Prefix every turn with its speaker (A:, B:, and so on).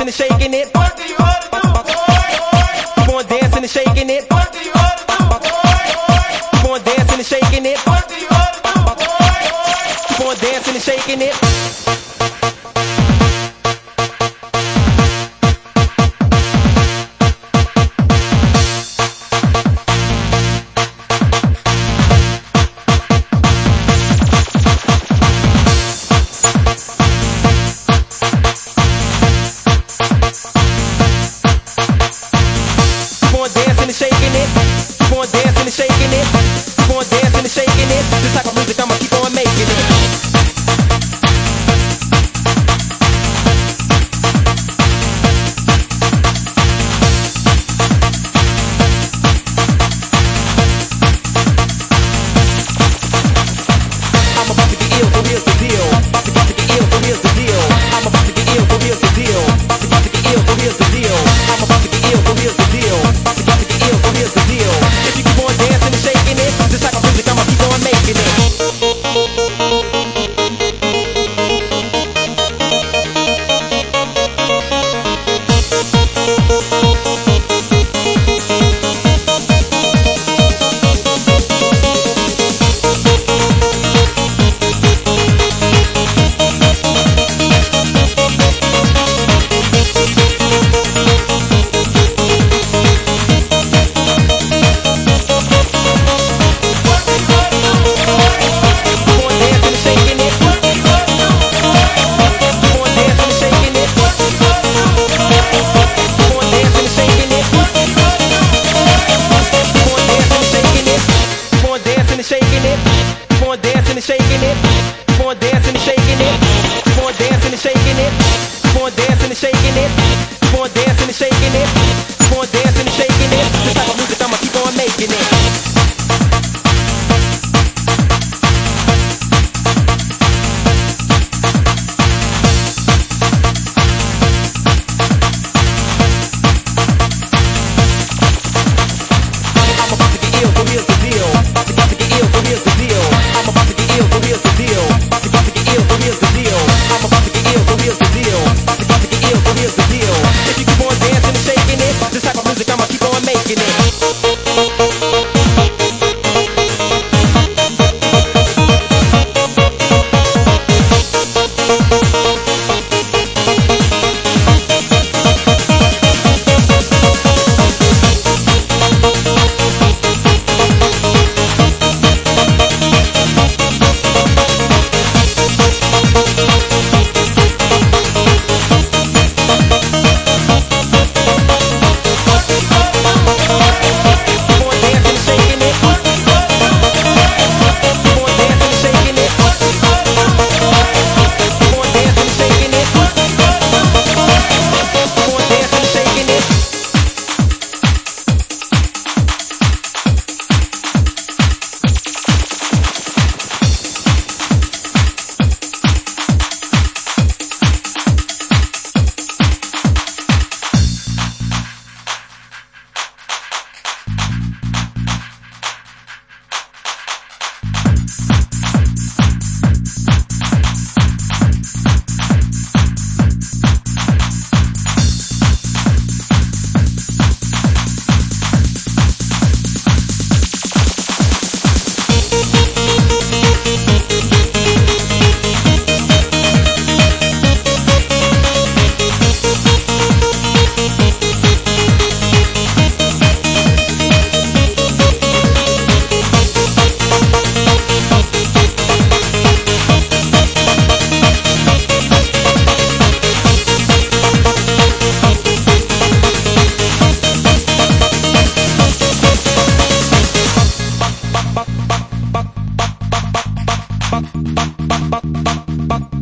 A: and shaking it.
B: What do you ought to do, boy?
A: Keep on dancing and shaking it.
B: What do you ought to do, boy?
A: Keep on dancing and shaking it.
B: What do you ought to do, boy?
A: Keep on dancing and shaking it. Keep on dancing and shaking it. Keep on dancing and shaking it. This type of music I'ma keep on making it. I'm about to get ill, so here's the deal. About to get ill, so here's the deal. I'm about to get ill, so here's the deal. About to get ill, so here's the deal. I'm about to get ill, so here's the deal. About to get ill, so here's the deal. If you keep on dancing and shaking it, this type of music I'ma keep on making it. Shaking it, keep on dancing and shaking it, keep on dancing and shaking it, keep on dancing and shaking it, keep on dancing and shaking it, keep on dancing and shaking it, keep on dancing and shaking it. This type of music I'ma keep on making it. I'm about to get ill, so here's the deal. About to get ill, so here's the deal. I'm about to get ill, so here's the deal. About to get ill, so here's the deal. I'm about to get ill, so here's the deal. About to get ill, so here's the deal. If you keep on dancing and shaking it, this type of music I'ma keep on making it. Bop, bop, bop, bop, bop, bop, bop, bop, bop, bop, bop, bop, bop, bop, bop, bop,